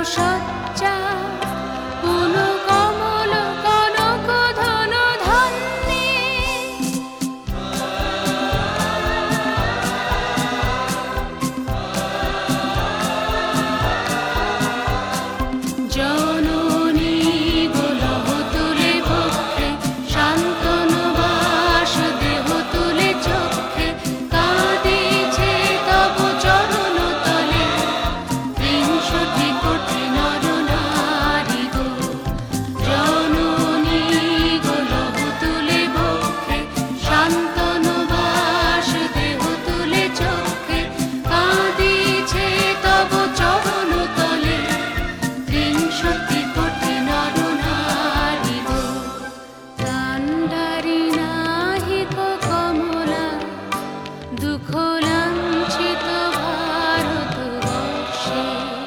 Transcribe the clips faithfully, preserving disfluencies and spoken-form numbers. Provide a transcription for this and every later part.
সজ্জা পুন কমল কনক ধন ধন্যে জননী গোলহ তুলে বক্ষে শান্তনু বাস দেহ তুলে চক্ষে কাঁদিছে তব চরণ তলে বিংশতি কোটি নর নারী গো। জননী গোলহ তুলে বক্ষে শান্তনু বাস দেহ তুলে চক্ষে কাঁদিছে তব চরণ তলে বিংশতি কোটি নর নারী গো। কান্ডারি নাহিক কমলা দুঃখ লাঞ্ছিত ভারতবর্ষে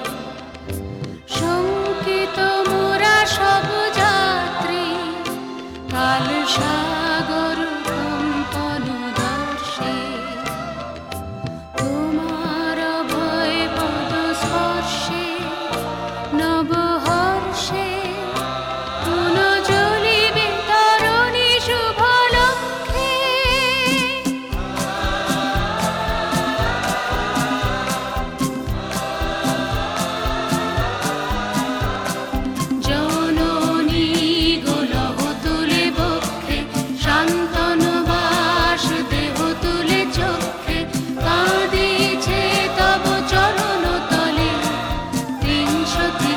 শঙ্কিত মোরা সব যাত্রী কাল সাগর কম্পন দর্শে তোমার ভয় পদ স্পর্শে নবহর্ষে পুন জ্বলিবে তরণী শুভ লক্ষ্যে। জননী গোলহ তুলে বক্ষে শান্তনু বাস দেহ তুলে চক্ষে কাঁদিছে তব চরণ তলে বিংশতি